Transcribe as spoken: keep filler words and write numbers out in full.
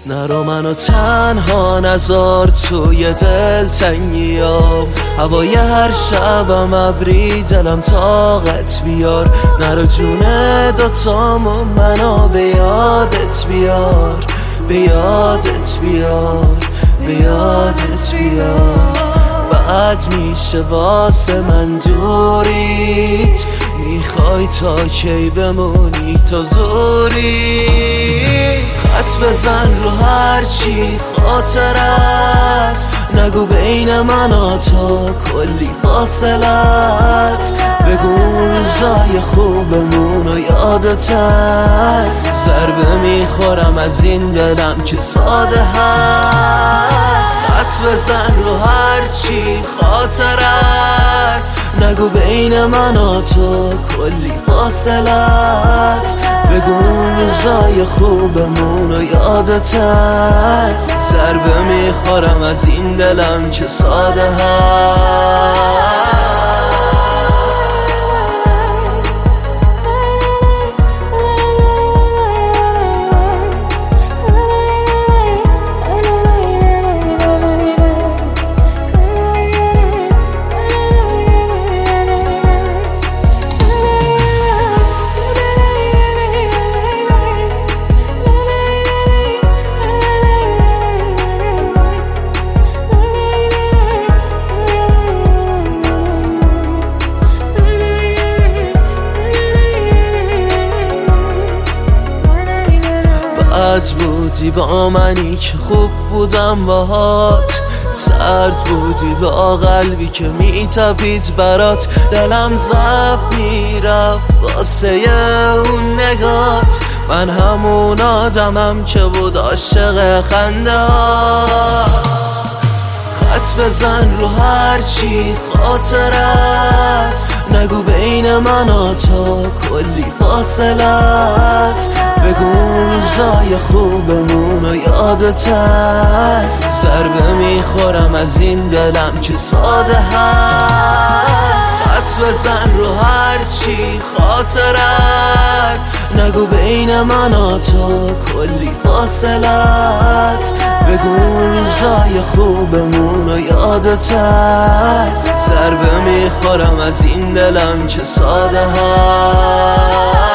نرو منو تنها نذار توی دل تنگیام، هوای هر شبم ابری دلم طاقت بیار. نرو جونه دوتامو منو به یادت بیار، به یادت بیار، به یادت بیار. بعد میشه واسه من دوریت، میخوای تا کی بمونی تو زوری؟ خط بزن رو هرچی خاطر است، نگو بین من و تو کلی فاصله است. بگو روزای خوبمون و یادت هست، ضربه میخورم از این دلم که ساده هست. خط بزن رو هرچی خاطر است، نگو بین من و تو کلی فاصله است. بگو روزای خوبمون و یادت هست، ضربه میخورم از این دلم که ساده هست. بد بودی با منی که خوب بودم باهات، سرد بودی با قلبی که میتپید برات. دلم ضعف میرفت واسه اون نگات، من همون آدمم که بود عاشق خنده‌هات. خط بزن رو هرچی خاطر است، نگو بین من و تو کلی فاصله است. بگو روزای خوبمون و یادت هست، ضربه میخورم از این دلم که ساده هست. خط بزن رو هرچی خاطر است، نگو بین من و تو کلی فاصله است. بگو روزای خوبمون و یادت هست، ضربه میخورم از این دلم که ساده هست.